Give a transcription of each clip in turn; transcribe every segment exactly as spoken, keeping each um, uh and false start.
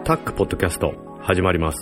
タックポッドキャスト始まります。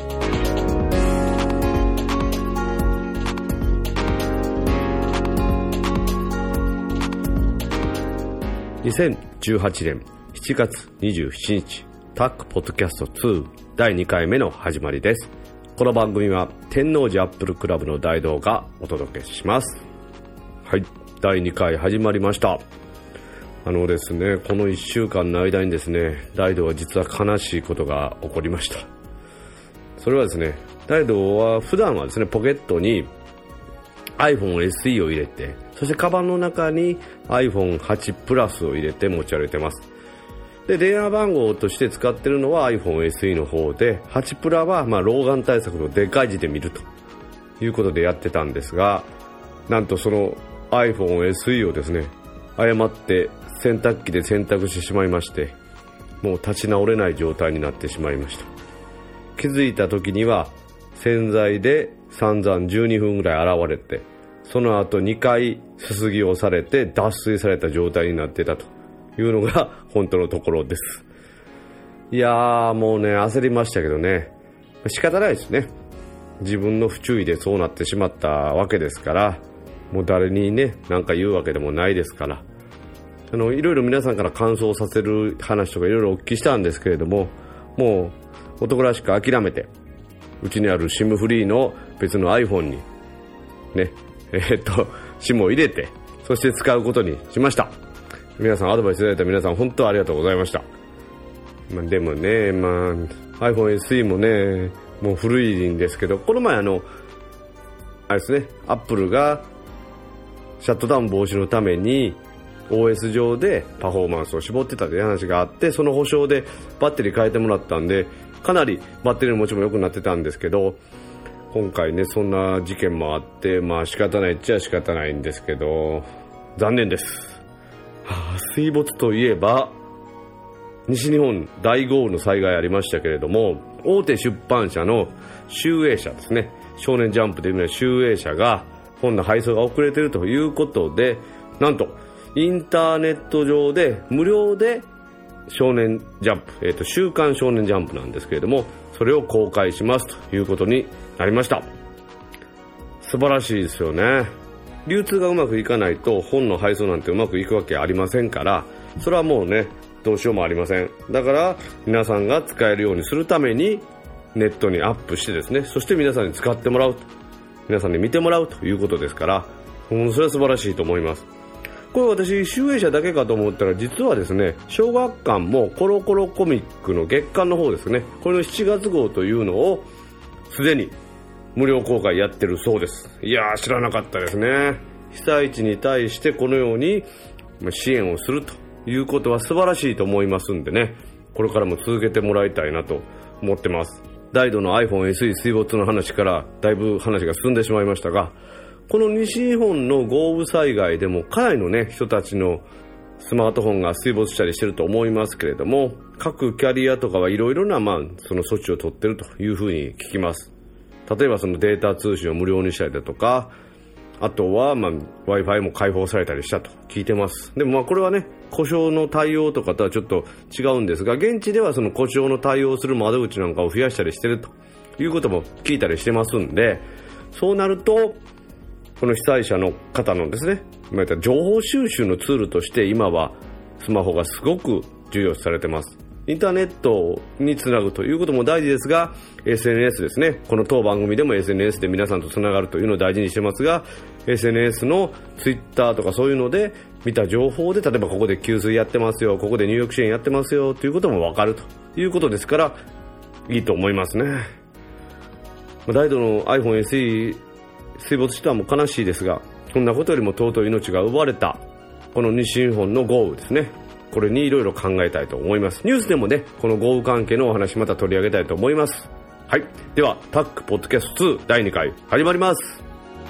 にせんじゅうはちねんしちがつにじゅうしちにち、タックポッドキャストにだいにかいめの始まりです。この番組は天王寺アップルクラブの大道がお届けします。はい、だいにかい始まりました。あのですね、このいっしゅうかんの間にですね、大道は実は悲しいことが起こりました。それはですね、大道は普段はですね、ポケットに アイフォンエスイー を入れて、そしてカバンの中に アイフォンはち プラスを入れて持ち歩いてます。で、電話番号として使っているのは アイフォンエスイー の方で、はちプラはまあ老眼対策のでかい字で見るということでやってたんですが、なんとその アイフォンエスイー をですね、誤って洗濯機で洗濯してしまいまして、もう立ち直れない状態になってしまいました。気づいた時には洗剤で散々じゅうにふんぐらい洗われて、その後にかいすすぎをされて脱水された状態になっていたというのが本当のところです。いやーもうね、焦りましたけどね、仕方ないですね。自分の不注意でそうなってしまったわけですから、もう誰にね何か言うわけでもないですから、あのいろいろ皆さんから感想させる話とかいろいろお聞きしたんですけれども、もう男らしく諦めて、うちにある SIM フリーの別の iPhone にねえー、っと SIM を入れて、そして使うことにしました。皆さんアドバイスいただいた皆さん本当ありがとうございました。まあ、でもね、まあ、iPhone エスイー もねもう古いんですけど、この前あのあれですね、Apple がシャットダウン防止のために オーエス 上でパフォーマンスを絞ってたという話があって、その保証でバッテリー変えてもらったんで、かなりバッテリーの持ちも良くなってたんですけど、今回ねそんな事件もあって、まあ仕方ないっちゃ仕方ないんですけど、残念です。はあ、水没といえば西日本大豪雨の災害ありましたけれども、大手出版社の集英社ですね、少年ジャンプでいうのは集英社が本の配送が遅れているということで、なんとインターネット上で無料で少年ジャンプ、えーと、週刊少年ジャンプなんですけれども、それを公開しますということになりました。素晴らしいですよね。流通がうまくいかないと本の配送なんてうまくいくわけありませんから、それはもうねどうしようもありません。だから皆さんが使えるようにするためにネットにアップしてですね、そして皆さんに使ってもらうと、皆さんに見てもらうということですから、もうそれは素晴らしいと思います。これ私集英社だけかと思ったら、実はですね小学館もコロコロコミックの月刊の方ですね、これのしちがつ号というのをすでに無料公開やってるそうです。いやー知らなかったですね。被災地に対してこのように支援をするということは素晴らしいと思いますんでね、これからも続けてもらいたいなと思ってます。大度の アイフォンエスイー 水没の話からだいぶ話が進んでしまいましたが、この西日本の豪雨災害でもかなりのね人たちのスマートフォンが水没したりしてると思いますけれども、各キャリアとかはいろいろなまあその措置を取ってるというふうに聞きます。例えばそのデータ通信を無料にしたりだとか、あとはまあ Wi-Fi も開放されたりしたと聞いてます。でもまあこれはね故障の対応とかとはちょっと違うんですが、現地ではその故障の対応する窓口なんかを増やしたりしてるということも聞いたりしてますんで、そうなるとこの被災者の方のですね、情報収集のツールとして今はスマホがすごく重要視されてます。インターネットにつなぐということも大事ですが、 エスエヌエス ですね、この当番組でも エスエヌエス で皆さんとつながるというのを大事にしてますが、 エスエヌエス の Twitter とかそういうので見た情報で、例えばここで給水やってますよ、ここで入浴支援やってますよということも分かるということですから、いいと思いますね。大度の アイフォンエスイー 水没したのも悲しいですが、こんなことよりも尊い命が奪われたこの西日本の豪雨ですね、これにいろいろ考えたいと思います。ニュースでもねこの豪雨関係のお話また取り上げたいと思います。はい、ではタックポッドキャストにだいにかい始まります。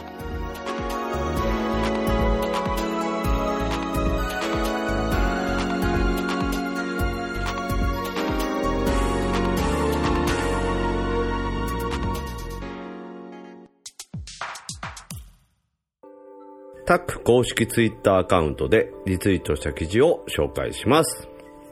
タック公式ツイッターアカウントでリツイートした記事を紹介します。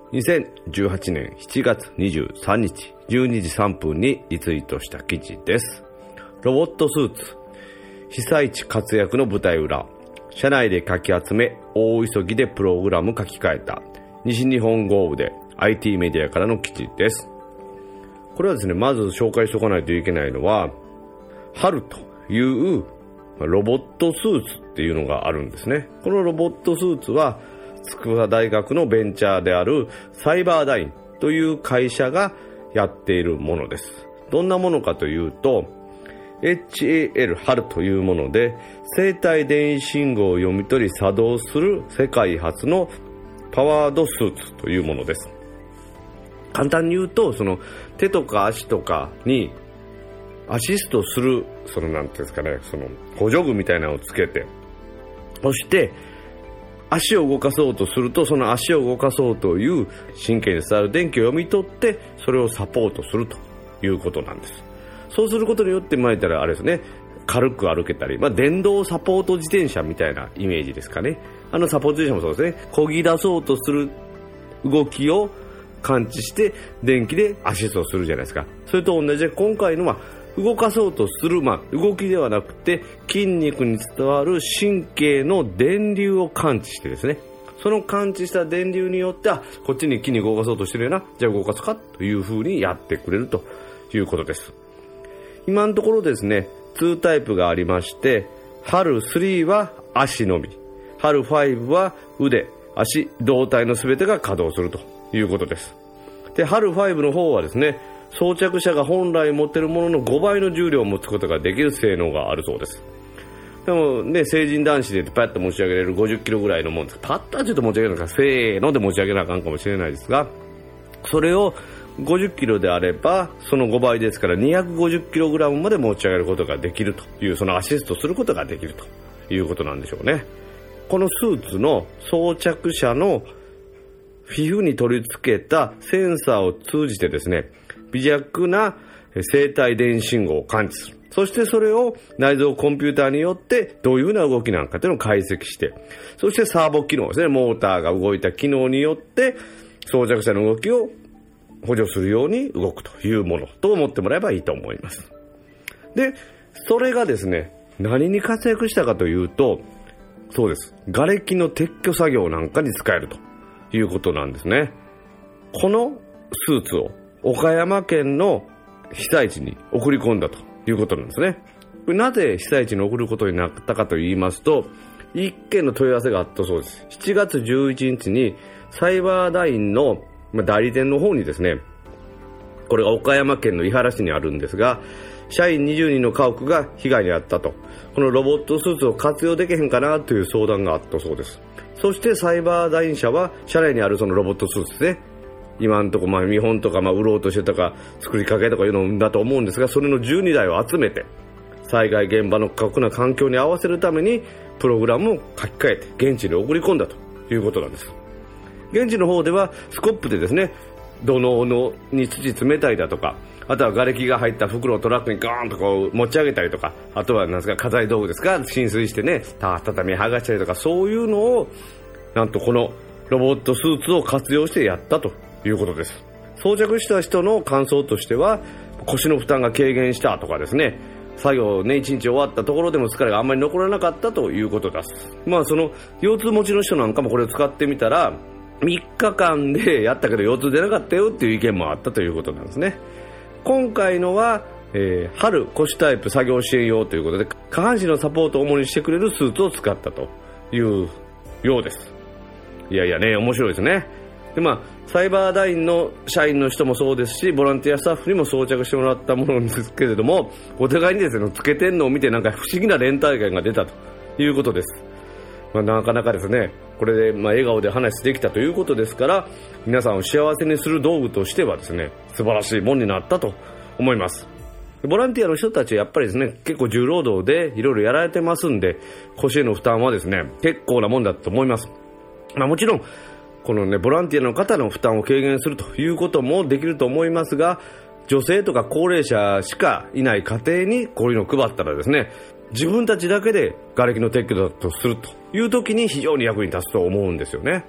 にせんじゅうはちねんしちがつにじゅうさんにちじゅうにじさんぷんにリツイートした記事です。ロボットスーツ、被災地活躍の舞台裏、社内でかき集め大急ぎでプログラム書き換えた、西日本豪雨で アイティー メディアからの記事です。これはですね、まず紹介しておかないといけないのは、ハルというロボットスーツっていうのがあるんですね。このロボットスーツは筑波大学のベンチャーであるサイバーダインという会社がやっているものです。どんなものかというと、エイチエーエル ハルというもので、生体電子信号を読み取り作動する世界初のパワードスーツというものです。簡単に言うと、その手とか足とかにアシストする、そのなんていうんですかね、その補助具みたいなのをつけて、そして足を動かそうとすると、その足を動かそうという神経に伝わる電気を読み取って、それをサポートするということなんです。そうすることによって、まあ言ったらあれですね、軽く歩けたり、まあ電動サポート自転車みたいなイメージですかね。あのサポート自転車もそうですね、漕ぎ出そうとする動きを感知して電気でアシストするじゃないですか。それと同じで、今回のは動かそうとする、まあ、動きではなくて筋肉に伝わる神経の電流を感知してですね、その感知した電流によって、あ、こっちに筋肉を動かそうとしてるよな、じゃあ動かすかという風にやってくれるということです。今のところですね、にタイプがありまして、ハルスリーは足のみ、ハルファイブは腕、足、胴体のすべてが稼働するということです。で、ハルファイブの方はですね、装着者が本来持っているもののごばいの重量を持つことができる性能があるそうです。でもね、成人男子でパッと持ち上げれるごじゅっキロぐらいのもんです。パッとはちょっと持ち上げるのか、せーので持ち上げなあかんかもしれないですが、それをごじゅっキロであればそのごばいですからにひゃくごじゅっキログラムまで持ち上げることができるという、そのアシストすることができるということなんでしょうね。このスーツの装着者の皮膚に取り付けたセンサーを通じてですね、微弱な生体電子信号を感知する。そしてそれを内蔵コンピューターによってどういうふうな動きなのかというのを解析して、そしてサーボ機能ですね、モーターが動いた機能によって装着者の動きを補助するように動くというものと思ってもらえばいいと思います。で、それがですね、何に活躍したかというと、そうです、瓦礫の撤去作業なんかに使えるということなんですね。このスーツを岡山県の被災地に送り込んだということなんですね。なぜ被災地に送ることになったかと言いますと、一件の問い合わせがあったそうです。しちがつじゅういちにちにサイバーダインの代理店の方にですね、これが岡山県の井原市にあるんですが、社員にじゅうにんの家屋が被害に遭ったと、このロボットスーツを活用できへんかなという相談があったそうです。そしてサイバーダイン社は社内にあるそのロボットスーツですね、今のところまあ見本とかまあ売ろうとしてたか作りかけとかいうのだと思うんですが、それのじゅうにだいを集めて災害現場の過酷な環境に合わせるためにプログラムを書き換えて現地に送り込んだということなんです。現地の方ではスコップでですね、土のうに土詰めたりだとか、あとは瓦礫が入った袋をトラックにガーンとこう持ち上げたりとか、あとはなんですか、家財道具ですか、浸水してね、畳み剥がしたりとか、そういうのをなんとこのロボットスーツを活用してやったということです。装着した人の感想としては、腰の負担が軽減したとかですね、作業ね、一日終わったところでも疲れがあんまり残らなかったということです。まあその腰痛持ちの人なんかもこれを使ってみたらみっかかんでやったけど腰痛出なかったよっていう意見もあったということなんですね。今回のは、えー、春腰タイプ作業支援用ということで、下半身のサポートを主にしてくれるスーツを使ったというようです。いやいやね、面白いですね。で、まあサイバーダインの社員の人もそうですし、ボランティアスタッフにも装着してもらったものですけれども、お互いにですね、つけてんのを見てなんか不思議な連帯感が出たということです。まあ、なかなかですね、これでまあ笑顔で話できたということですから、皆さんを幸せにする道具としてはですね、素晴らしいもんになったと思います。ボランティアの人たちはやっぱりですね、結構重労働でいろいろやられてますんで、腰への負担はですね、結構なもんだと思います。まあ、もちろんこのね、ボランティアの方の負担を軽減するということもできると思いますが、女性とか高齢者しかいない家庭にこういうのを配ったらですね、自分たちだけで瓦礫の撤去だとするという時に非常に役に立つと思うんですよね。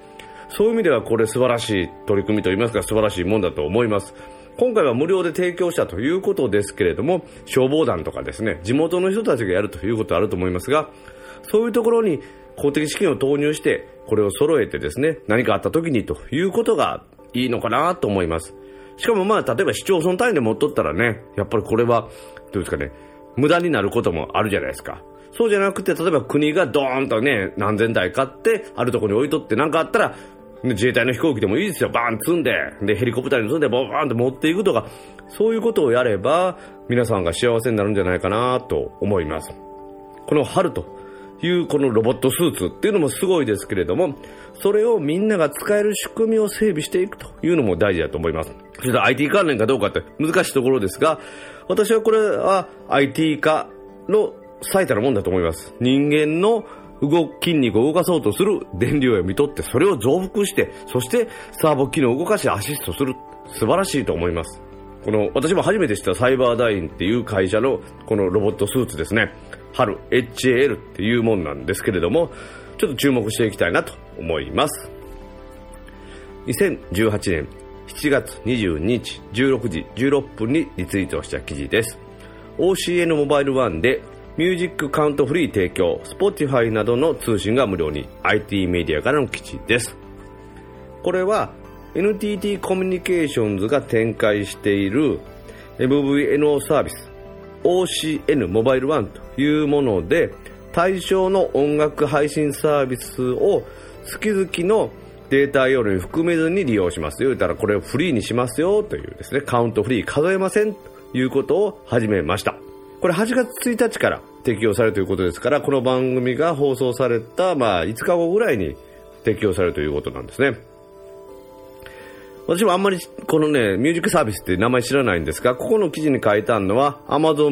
そういう意味ではこれ素晴らしい取り組みといいますか、素晴らしいもんだと思います。今回は無料で提供したということですけれども、消防団とかですね、地元の人たちがやるということはあると思いますが、そういうところに公的資金を投入してこれを揃えてですね、何かあった時にということがいいのかなと思います。しかもまあ例えば市町村単位で持っとったらね、やっぱりこれはどうですかね、無駄になることもあるじゃないですか。そうじゃなくて、例えば国がドーンとね、何千台買ってあるところに置いとって、何かあったら自衛隊の飛行機でもいいですよ、バーン積んで、でヘリコプターに積んでボーンと持っていくとか、そういうことをやれば皆さんが幸せになるんじゃないかなと思います。この春というこのロボットスーツっていうのもすごいですけれども、それをみんなが使える仕組みを整備していくというのも大事だと思います。それと アイティー 関連かどうかって難しいところですが、私はこれは アイティー 化の最たるもんだと思います。人間の動筋肉を動かそうとする電流を読み取って、それを増幅して、そしてサーボ機能を動かしてアシストする。素晴らしいと思います。この私も初めて知ったサイバーダインっていう会社のこのロボットスーツですね、春 エイチエーエル っていうもんなんですけれども、ちょっと注目していきたいなと思います。にせんじゅうはちねんしちがつにじゅうににちじゅうろくじじゅうろっぷんにリツイートした記事です。 オーシーエヌ モバイルワンでミュージックカウントフリー提供、 Spotify などの通信が無料に。 アイティー メディアからの記事です。これは エヌティーティー コミュニケーションズが展開している エムブイエヌオー サービス オーシーエヌ モバイルワンというもので、対象の音楽配信サービスを月々のデータ容量に含めずに利用します。言うたらこれをフリーにしますよというですね、カウントフリー数えませんということを始めました。これはちがつついたちから適用されるということですから、この番組が放送されたまあいつかごぐらいに適用されるということなんですね。私もあんまりこのね、ミュージックサービスって名前知らないんですが、ここの記事に書いてあるのは Amazon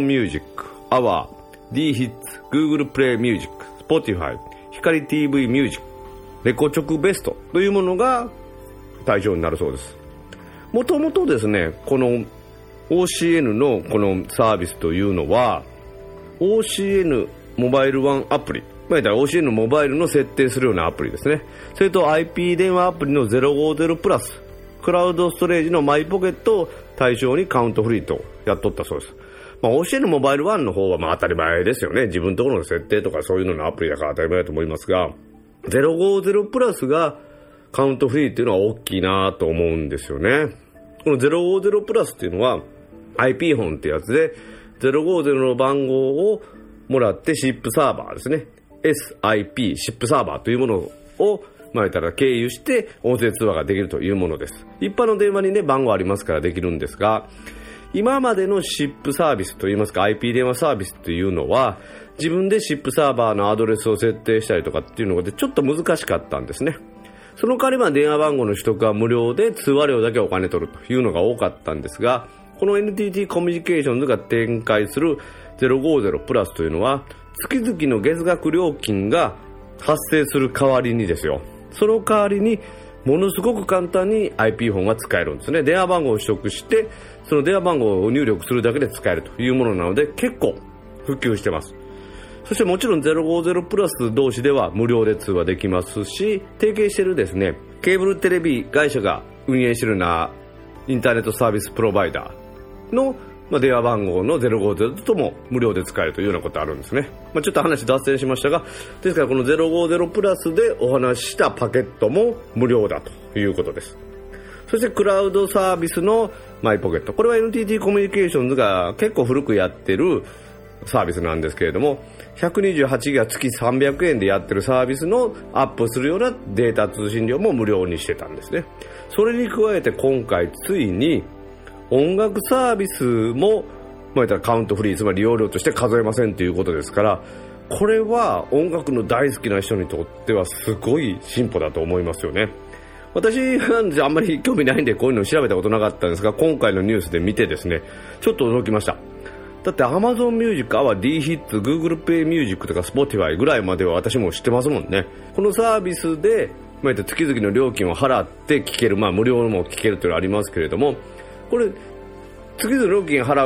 Music、Our、D ヒッツ、Google Play Music、Spotify、光 ティーブイ Music、レコチョクベストというものが対象になるそうです。もともとですね、この オーシーエヌ のこのサービスというのは オーシーエヌ モバイルワンアプリ、まあ、オーシーエヌ モバイルの設定するようなアプリですね。それと アイピー 電話アプリのゼロごゼロプラス、クラウドストレージのマイポケットを対象にカウントフリーとやっとったそうです。まあ、オーシーエヌ モバイルワンの方はまあ当たり前ですよね。自分のところの設定とかそういうののアプリだから当たり前だと思いますが、ゼロごゼロプラスがカウントフリーっていうのは大きいなと思うんですよね。このゼロごゼロプラスっていうのは アイピー フォンってやつで、ゼロごゼロの番号をもらってシップサーバーですね、 エスアイピー シップサーバーというものをまあ言ったら経由して音声通話ができるというものです。一般の電話にね、番号ありますからできるんですが、今までのシップサービスといいますか アイピー 電話サービスというのは、自分でシップサーバーのアドレスを設定したりとかっていうのでちょっと難しかったんですね。その代わりは電話番号の取得は無料で通話料だけお金取るというのが多かったんですが、この エヌティーティー コミュニケーションズが展開するゼロごゼロプラスというのは、月々の月額料金が発生する代わりにですよ、その代わりにものすごく簡単に アイピー フォンが使えるんですね。電話番号を取得してその電話番号を入力するだけで使えるというものなので結構普及してます。そしてもちろんゼロごゼロプラス同士では無料で通話できますし、提携しているですね、ケーブルテレビ会社が運営しているようなインターネットサービスプロバイダーのまあ、電話番号のゼロごゼロとも無料で使えるというようなことあるんですね。まあ、ちょっと話脱線しましたが、ですからこのゼロごゼロプラスでお話ししたパケットも無料だということです。そしてクラウドサービスのマイポケット、これは エヌティーティー コミュニケーションズが結構古くやってるサービスなんですけれども、ひゃくにじゅうはちギガ月さんびゃくえんでやってるサービスのアップするようなデータ通信量も無料にしてたんですね。それに加えて今回ついに音楽サービスも、まあ、カウントフリー、つまり利用料として数えませんということですから、これは音楽の大好きな人にとってはすごい進歩だと思いますよね。私はあんまり興味ないんでこういうのを調べたことなかったんですが、今回のニュースで見てですね、ちょっと驚きました。だって Amazon Music、Our、D ヒッツ、Google Play Music とか Spotify ぐらいまでは私も知ってますもんね。このサービスで、まあ、月々の料金を払って聴ける、まあ無料も聴けるというのはありますけれども、これ月々料金払う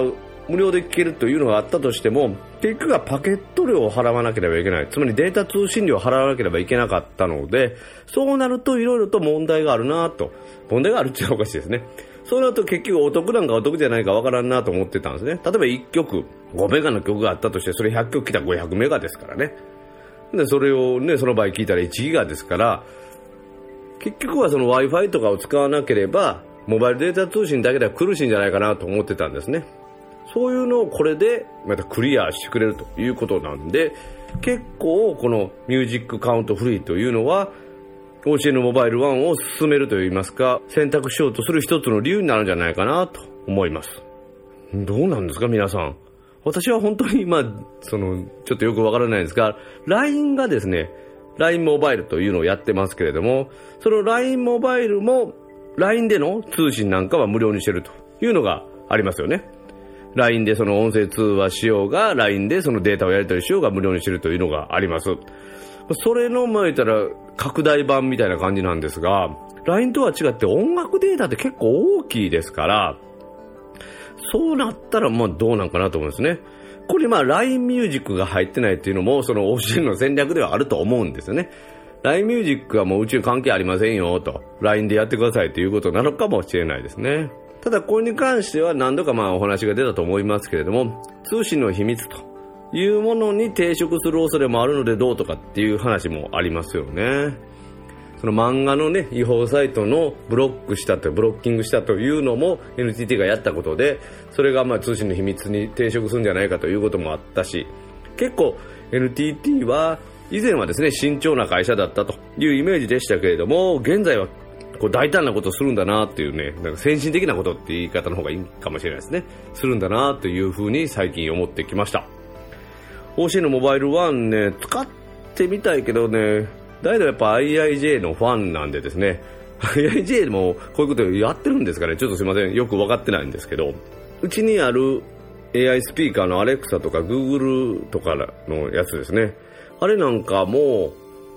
無料で聞けるというのがあったとしても、結局はパケット料を払わなければいけない、つまりデータ通信料を払わなければいけなかったので、そうなるといろいろと問題があるなと、問題があるっていうのはおかしいですね。そうなると結局お得なんかお得じゃないかわからんなと思ってたんですね。例えばいっきょくごメガの曲があったとして、それひゃっきょく来たらごひゃくメガですからね。でそれをね、その場合聞いたらいちギガですから、結局はその Wi-Fi とかを使わなければモバイルデータ通信だけでは苦しいんじゃないかなと思ってたんですね。そういうのをこれでまたクリアしてくれるということなんで、結構このミュージックカウントフリーというのは オーシーエヌ モバイルワンを進めるといいますか、選択しようとする一つの理由になるんじゃないかなと思います。どうなんですか皆さん。私は本当に今そのちょっとよくわからないんですが、 ライン がですね ライン モバイルというのをやってますけれども、その ライン モバイルも ライン での通信なんかは無料にしてるというのがありますよね。 ライン でその音声通話しようが ライン でそのデータをやり取りしようが無料にしてるというのがあります。それのまあ言ったら拡大版みたいな感じなんですが、 ライン とは違って音楽データって結構大きいですから、そうなったらまあどうなんかなと思うんですね。これまあ ライン ミュージックが入ってないっていうのもその オーシーエヌ の戦略ではあると思うんですよね。 ライン ミュージックはもううちに関係ありませんよと、 ライン でやってくださいということなのかもしれないですね。ただこれに関しては何度かまあお話が出たと思いますけれども、通信の秘密というものに抵触する恐れもあるのでどうとかっていう話もありますよね。その漫画のね違法サイトのブロックしたとブロッキングしたというのも エヌティーティー がやったことで、それがまあ通信の秘密に抵触するんじゃないかということもあったし、結構 エヌティーティー は以前はですね慎重な会社だったというイメージでしたけれども、現在はこう大胆なことをするんだなっていうね、なんか先進的なことって言い方の方がいいかもしれないですね。するんだなというふうに最近思ってきました。 オーシーエヌ モバイルワンね使ってみたいけどね、だいたいやっぱ アイアイジェー のファンなんでですね、 アイアイジェー もこういうことやってるんですかね、ちょっとすいませんよく分かってないんですけど、うちにある エーアイ スピーカーの Alexa とか Google とかのやつですね、あれなんかも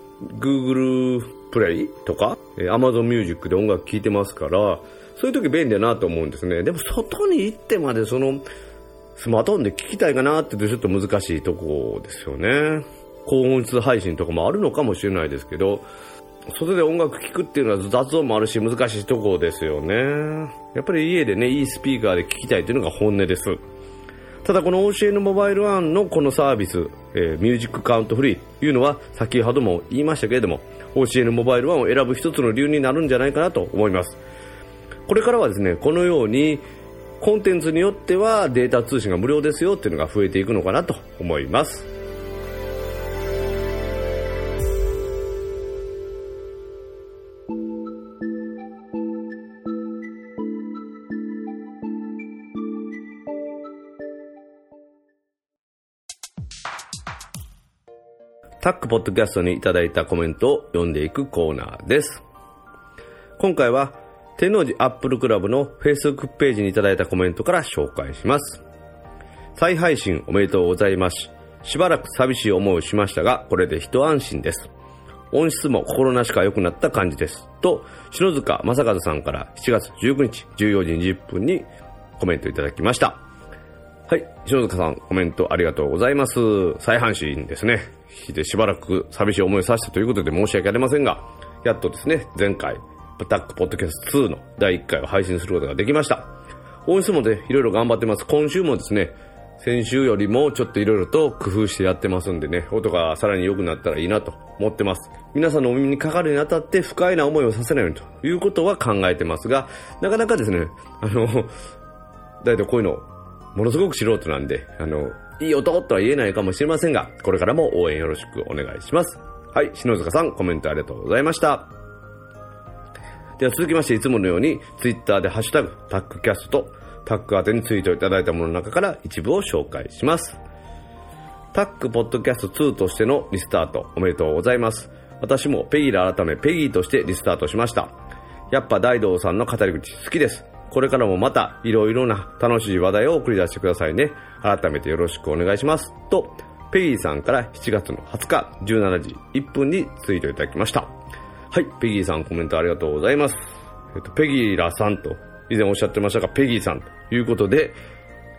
Google プレイとか Amazon Music で音楽聴いてますから、そういう時便利だなと思うんですね。でも外に行ってまでそのスマートフォンで聴きたいかなって言うとちょっと難しいとこですよね。高音質配信とかもあるのかもしれないですけど、外で音楽聴くっていうのは雑音もあるし難しいとこですよね。やっぱり家でねいいスピーカーで聴きたいというのが本音です。ただこの オーシーエヌ モバイルワンのこのサービス、えー、ミュージックカウントフリーというのは先ほども言いましたけれども オーシーエヌ モバイルワンを選ぶ一つの理由になるんじゃないかなと思います。これからはですねこのようにコンテンツによってはデータ通信が無料ですよっていうのが増えていくのかなと思います。タックポッドキャストにいただいたコメントを読んでいくコーナーです。今回は天王寺アップルクラブの Facebook ページにいただいたコメントから紹介します。再配信おめでとうございます。しばらく寂しい思いをしましたが、これで一安心です。音質も心なしか良くなった感じです。と、篠塚正和さんからしちがつじゅうくにちじゅうよじにじゅっぷんにコメントいただきました。はい、篠塚さんコメントありがとうございます。再配信ですね。でしばらく寂しい思いをさせたということで申し訳ありませんが、やっとですね前回タックポッドキャストツーのだいいっかいを配信することができました。音質もねいろいろ頑張ってます。今週もですね先週よりもちょっといろいろと工夫してやってますんでね、音がさらに良くなったらいいなと思ってます。皆さんのお耳にかかるにあたって不快な思いをさせないようにということは考えてますが、なかなかですねあのだいたいこういうのものすごく素人なんで、あのいい音とは言えないかもしれませんが、これからも応援よろしくお願いします。はい、篠塚さんコメントありがとうございました。では続きまして、いつものようにツイッターでハッシュタグタックキャストとタック宛てにツイートいただいたものの中から一部を紹介します。タックポッドキャストツーとしてのリスタートおめでとうございます。私もペギラ改めペギーとしてリスタートしました。やっぱ大道さんの語り口好きです。これからもまたいろいろな楽しい話題を送り出してくださいね。改めてよろしくお願いします。と、ペギーさんからしちがつのはつかじゅうしちじいっぷんにツイートいただきました。はい、ペギーさんコメントありがとうございます。えっと、ペギーラさんと以前おっしゃってましたが、ペギーさんということで、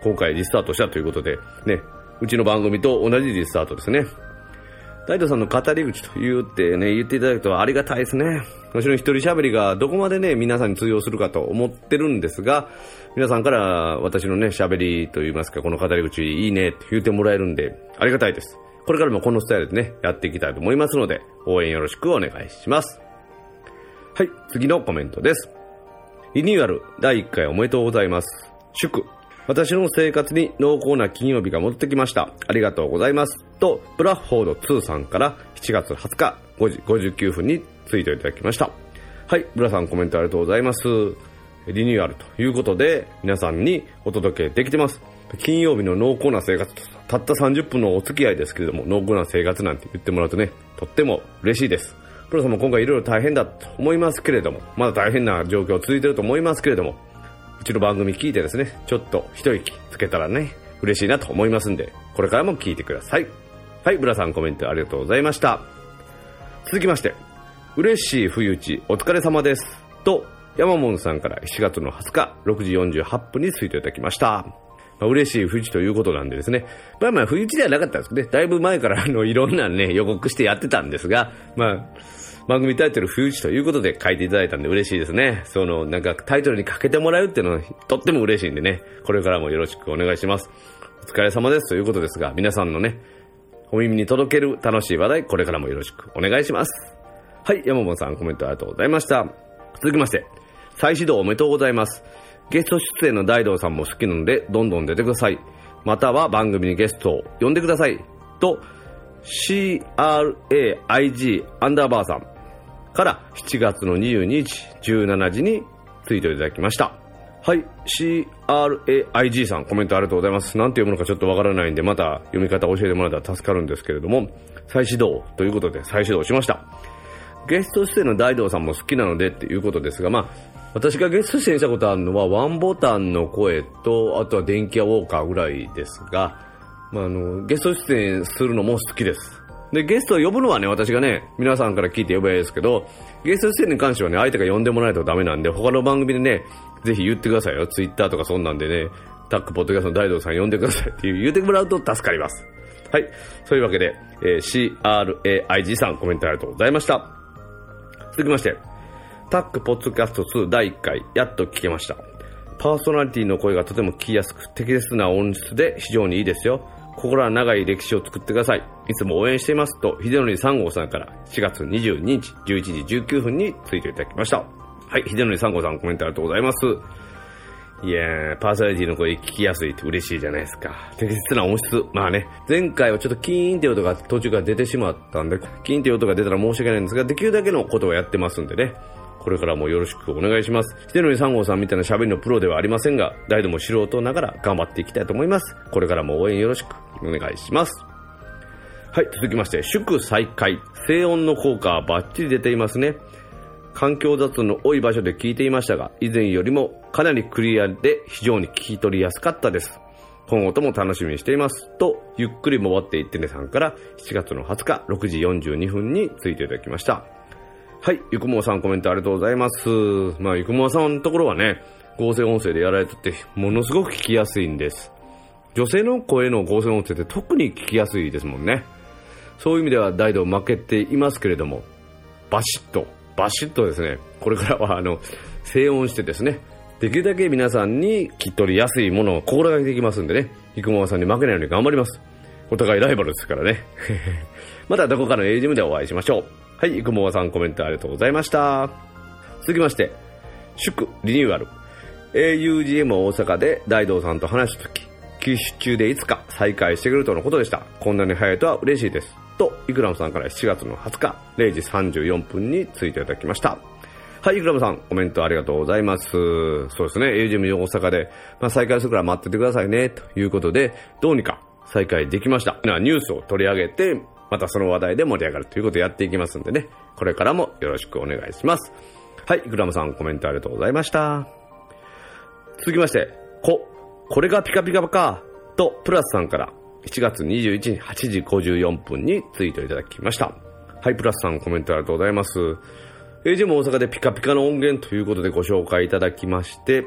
今回リスタートしたということで、ね、うちの番組と同じリスタートですね。大道さんの語り口と言ってね、言っていただくとありがたいですね。もちろん一人喋りがどこまでね、皆さんに通用するかと思ってるんですが、皆さんから私のね、喋りと言いますか、この語り口いいねって言ってもらえるんで、ありがたいです。これからもこのスタイルでね、やっていきたいと思いますので、応援よろしくお願いします。はい、次のコメントです。リニューアルだいいっかいおめでとうございます。祝。私の生活に濃厚な金曜日が戻ってきました。ありがとうございます。と、ブラッフォードツーさんからしちがつはつかごじごじゅうきゅうふんにツイートいただきました。はい、ブラさんコメントありがとうございます。リニューアルということで、皆さんにお届けできてます。金曜日の濃厚な生活、たったさんじゅっぷんのお付き合いですけれども、濃厚な生活なんて言ってもらうとね、とっても嬉しいです。ブラさんも今回いろいろ大変だと思いますけれども、まだ大変な状況続いていると思いますけれども、うちの番組聞いてですね、ちょっと一息つけたらね、嬉しいなと思いますんで、これからも聞いてください。はい、ブラさんコメントありがとうございました。続きまして、嬉しい冬打ちお疲れ様です。と、山門さんからしちがつのはつかろくじよんじゅうはっぷんにツイートいただきました。まあ、嬉しい冬打ちということなんでですね、まあまあ冬打ちではなかったですね。だいぶ前からあのいろんなね、予告してやってたんですが、まあ、番組タイトル冬打ちということで書いていただいたんで嬉しいですね。そのなんかタイトルにかけてもらうっていうのはとっても嬉しいんでね、これからもよろしくお願いします。お疲れ様ですということですが、皆さんのね、お耳に届ける楽しい話題、これからもよろしくお願いします。はい、山本さんコメントありがとうございました。続きまして、再始動おめでとうございます。ゲスト出演の大道さんも好きなのでどんどん出てください。または番組にゲストを呼んでくださいと シーアールエーアイジー アンダーバーさんからしちがつのにじゅうににちじゅうしちじにツイートいただきました。はい、 シーアールエーアイジー さんコメントありがとうございます。なんて読むのかちょっとわからないんで、また読み方教えてもらったら助かるんですけれども、再始動ということで再始動しました。ゲスト出演の大道さんも好きなのでっていうことですが、まあ私がゲスト出演したことあるのはワンボタンの声と、あとは電気屋ウォーカーぐらいですが、まあ、あのゲスト出演するのも好きです。でゲストを呼ぶのはね、私がね、皆さんから聞いて呼べばいいですけど、ゲスト出演に関してはね、相手が呼んでもらえないとダメなんで、他の番組でね、ぜひ言ってくださいよ。ツイッターとかそんなんでね、タックポッドキャストの大道さん呼んでくださいって言ってもらうと助かります。はい、そういうわけで、えー、シーアールエーアイジー さんコメントありがとうございました。続きまして、タックポッドキャストツーだいいっかい、やっと聞けました。パーソナリティの声がとても聞きやすく、適切な音質で非常にいいですよ。ここから長い歴史を作ってください。いつも応援していますと、秀則さん号さんからしがつにじゅうににちじゅういちじじゅうきゅうふんにツイートいただきました。はい、秀則さん号さんコメントありがとうございます。いやー、パーソナリティの声聞きやすいって嬉しいじゃないですか。適切な音質。まあね、前回はちょっとキーンって音が途中から出てしまったんで、キーンって音が出たら申し訳ないんですが、できるだけのことをやってますんでね。これからもよろしくお願いします。秀則さん号さんみたいな喋りのプロではありませんが、誰でも素人ながら頑張っていきたいと思います。これからも応援よろしくお願いします。はい、続きまして、祝再開。静音の効果はバッチリ出ていますね。環境雑音の多い場所で聞いていましたが、以前よりもかなりクリアで非常に聞き取りやすかったです。今後とも楽しみにしています。と、ゆっくり回っていってねさんからしちがつのはつかろくじよんじゅうにふんにツイートいただきました。はい、ゆくもうさんコメントありがとうございます。まあ、ゆくもうさんのところはね、合成音声でやられてて、ものすごく聞きやすいんです。女性の声の合成音声って特に聞きやすいですもんね。そういう意味では大道負けていますけれども、バシッと、バシッとですね、これからはあの、静音してですね、できるだけ皆さんに聞き取りやすいものを心がけていきますんでね、ゆくもうさんに負けないように頑張ります。お互いライバルですからね。またどこかの エージムでお会いしましょう。はい、ゆくもうさんコメントありがとうございました。続きまして、祝リニューアル エーユージーエム 大阪で大道さんと話したとき、休止中でいつか再開してくれるとのことでした。こんなに早いとは嬉しいですと、イクラムさんからしちがつのはつかれいじさんじゅうよんぷんにツイートいただきました。はい、イクラムさんコメントありがとうございます。そうですね、 エーユージーエム 大阪で、まあ、再開するから待っててくださいねということで、どうにか再開できました。ニュースを取り上げて、またその話題で盛り上がるということをやっていきますんでね、これからもよろしくお願いします。はい、イクラムさんコメントありがとうございました。続きまして、こ、これがピカピカかとプラスさんからしちがつにじゅういちにちはちじごじゅうよんぷんにツイートいただきました。はい、プラスさんコメントありがとうございます。エージーエム 大阪でピカピカの音源ということでご紹介いただきまして、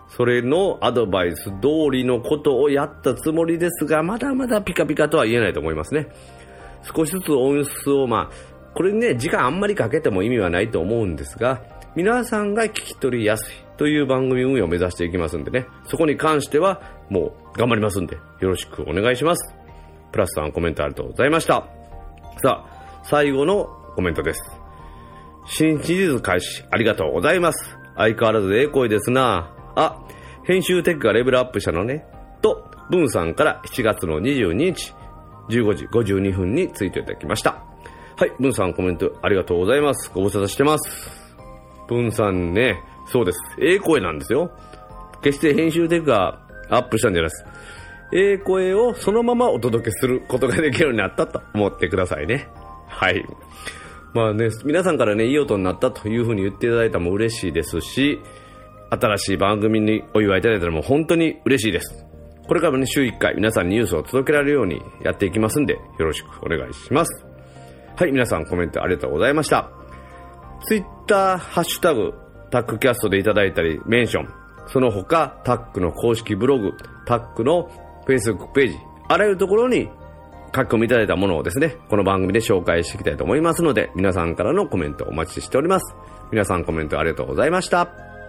それのアドバイス通りのことをやったつもりですが、まだまだピカピカとは言えないと思いますね。少しずつ音質を、まあ、これね、時間あんまりかけても意味はないと思うんですが、皆さんが聞き取りやすいという番組運営を目指していきますんでね、そこに関してはもう頑張りますんで、よろしくお願いします。プラスさんコメントありがとうございました。さあ、最後のコメントです。新シリーズ開始ありがとうございます。相変わらずええ声ですなあ。編集テックがレベルアップしたのねとブンさんからしちがつのにじゅうににちじゅうごじごじゅうにふんにツイートいただきました。はい、ブンさんコメントありがとうございます。ご無沙汰してます。ブンさんね、そうです、ええ声なんですよ。決して編集テックがアップしたんじゃないです。ええ声をそのままお届けすることができるようになったと思ってくださいね。はい。まあね、皆さんからね、いい音になったというふうに言っていただいたのも嬉しいですし、新しい番組にお祝いいただいたのも本当に嬉しいです。これからもね、週いっかい皆さんにニュースを届けられるようにやっていきますんで、よろしくお願いします。はい、皆さんコメントありがとうございました。ツイッター、ハッシュタグ、タックキャストでいただいたり、メンション、その他、タックの公式ブログ、タックのフェイスブックページ、あらゆるところに書き込みいただいたものをですね、この番組で紹介していきたいと思いますので、皆さんからのコメントお待ちしております。皆さんコメントありがとうございました。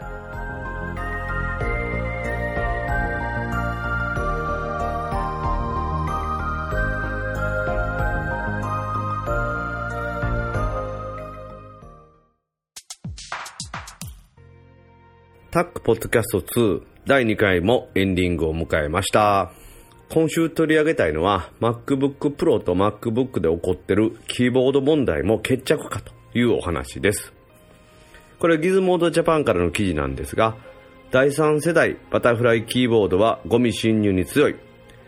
タックポッドキャストツーだいにかいもエンディングを迎えました。今週取り上げたいのは MacBook Pro と MacBook で起こってるキーボード問題も決着かというお話です。これはギズモードジャパンからの記事なんですが、だいさん世代バタフライキーボードはゴミ侵入に強い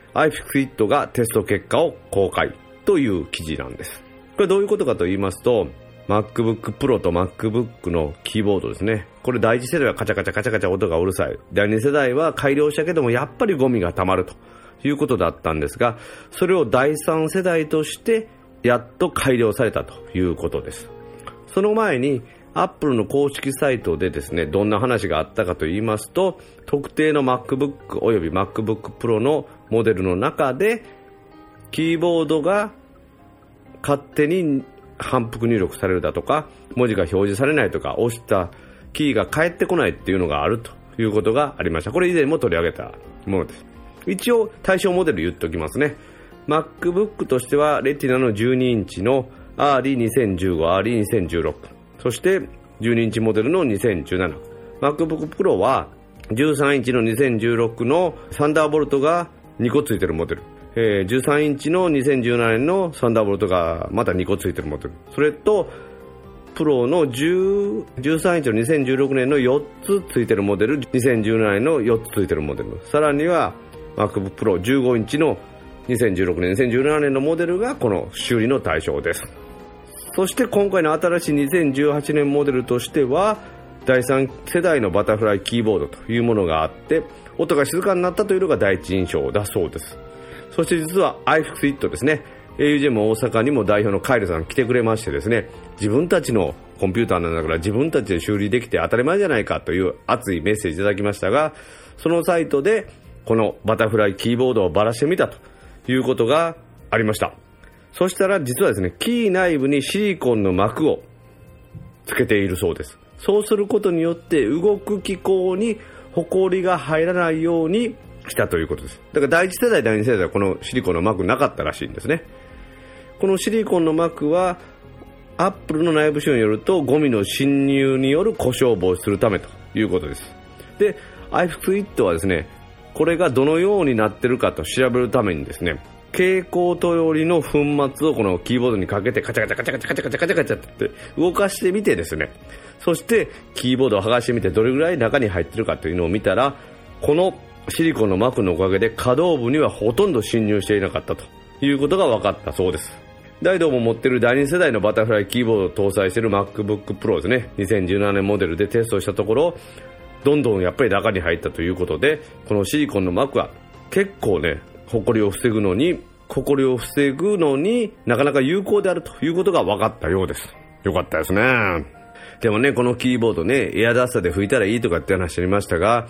iFixit がテスト結果を公開という記事なんです。これどういうことかと言いますと、MacBook Pro と MacBook のキーボードですね。これ第一世代はカチャカチャカチャカチャ音がうるさい。第二世代は改良したけどもやっぱりゴミが溜まるということだったんですが、それをだいさん世代としてやっと改良されたということです。その前に Apple の公式サイトでですね、どんな話があったかと言いますと、特定の MacBook および MacBook Pro のモデルの中でキーボードが勝手に反復入力されるだとか、文字が表示されないとか、押したキーが返ってこないっていうのがあるということがありました。これ以前も取り上げたものです。一応対象モデル言っておきますね。 MacBook としてはレティナのじゅうにインチの アールイーにせんじゅうご、アールイーにせんじゅうろく、そしてじゅうにインチモデルのにせんじゅうなな、 MacBook Pro はじゅうさんインチのにせんじゅうろくのサンダーボルトがにこついてるモデル、えー、じゅうさんインチのにせんじゅうななねんのサンダーボルトがまたにこついてるモデル、それとプロのじゅう、じゅうさんインチのにせんじゅうろくねんのよっつついてるモデル、にせんじゅうななねんのよっつついてるモデル、さらには MacBook Pro じゅうごインチのにせんじゅうろくねん、にせんじゅうななねんのモデルがこの修理の対象です。そして今回の新しいにせんじゅうはちねんモデルとしてはだいさん世代のバタフライキーボードというものがあって、音が静かになったというのが第一印象だそうです。そして実は iFixit ですね、 エーユージェム 大阪にも代表のカイルさん来てくれましてですね、自分たちのコンピューターなんだから自分たちで修理できて当たり前じゃないかという熱いメッセージいただきましたが、そのサイトでこのバタフライキーボードをばらしてみたということがありました。そしたら実はですね、キー内部にシリコンの膜をつけているそうです。そうすることによって動く機構にホコリが入らないようにしたということです。だから第一世代第二世代はこのシリコンの膜なかったらしいんですね。このシリコンの膜はアップルの内部資料によるとゴミの侵入による故障を防止するためということです。で iFixit はですね、これがどのようになってるかと調べるためにですね、蛍光塗よりの粉末をこのキーボードにかけてカチャカチャカチャカチャカチャカチャカチャカチャって動かしてみてですね、そしてキーボードを剥がしてみてどれぐらい中に入ってるかというのを見たら、このシリコンの膜のおかげで可動部にはほとんど侵入していなかったということが分かったそうです。ダイドも持っているだいに世代のバタフライキーボードを搭載している MacBook Pro ですね、にせんじゅうななねんモデルでテストしたところ、どんどんやっぱり中に入ったということで、このシリコンの膜は結構ね、ホコリを防ぐのにホコリを防ぐのになかなか有効であるということが分かったようです。よかったですね。でもね、このキーボードね、エアダスターで拭いたらいいとかって話ありましたが、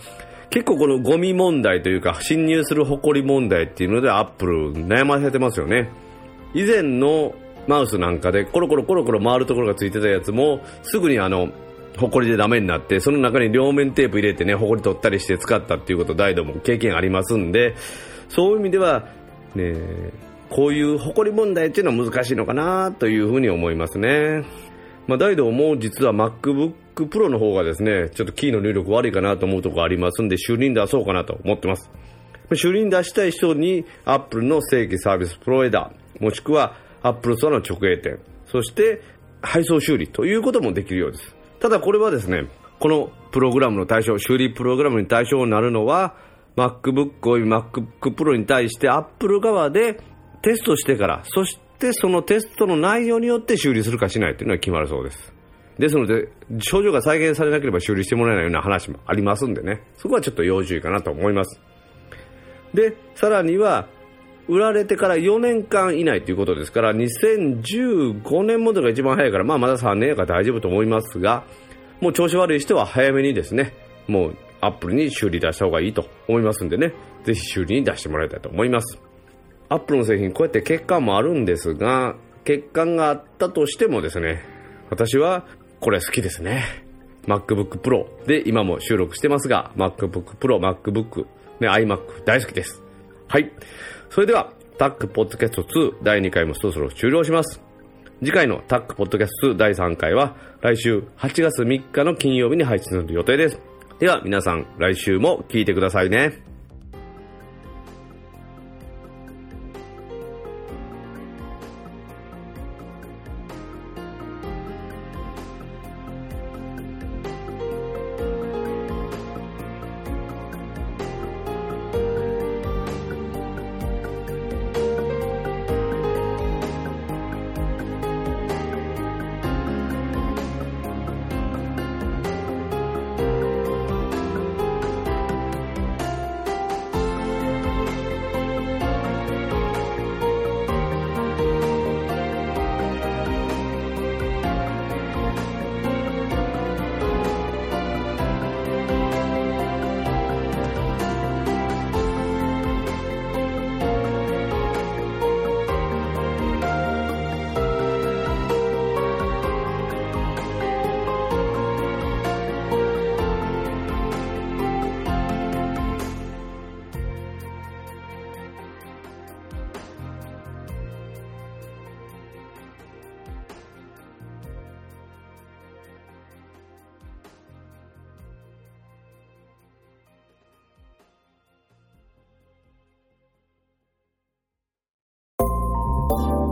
結構このゴミ問題というか侵入するホコリ問題っていうのでアップル悩ませてますよね。以前のマウスなんかでコロコロコロコロ回るところがついてたやつもすぐにあのホコリでダメになって、その中に両面テープ入れてねホコリ取ったりして使ったっていうこと大度も経験ありますんで、そういう意味ではねこういうホコリ問題っていうのは難しいのかなというふうに思いますね。まあ、大道も実は MacBook Pro の方がですねちょっとキーの入力悪いかなと思うところありますんで、修理に出そうかなと思ってます。修理に出したい人に Apple の正規サービスプロバイダー、もしくは Apple ストアの直営店、そして配送修理ということもできるようです。ただこれはですね、このプログラムの対象、修理プログラムに対象になるのは MacBook および MacBook Pro に対して Apple 側でテストしてから、そしてそのテストの内容によって修理するかしないというのは決まるそうです。ですので症状が再現されなければ修理してもらえないような話もありますんでね、そこはちょっと要注意かなと思います。でさらには売られてからよねんかん以内ということですから、にせんじゅうごねんモデルが一番早いから、まあまださんねんやから大丈夫と思いますが、もう調子悪い人は早めにですね、もうアップルに修理出した方がいいと思いますんでね、ぜひ修理に出してもらいたいと思います。アップルの製品こうやって欠陥もあるんですが、欠陥があったとしてもですね、私はこれ好きですね。 MacBook Pro で今も収録してますが、 MacBook Pro、MacBook、ね、iMac 大好きです。はい、それではタックポッドキャストツーだいにかいもそろそろ終了します。次回のタックポッドキャストツーだいさんかいは来週はちがつみっかの金曜日に配信する予定です。では皆さん来週も聞いてくださいね。 you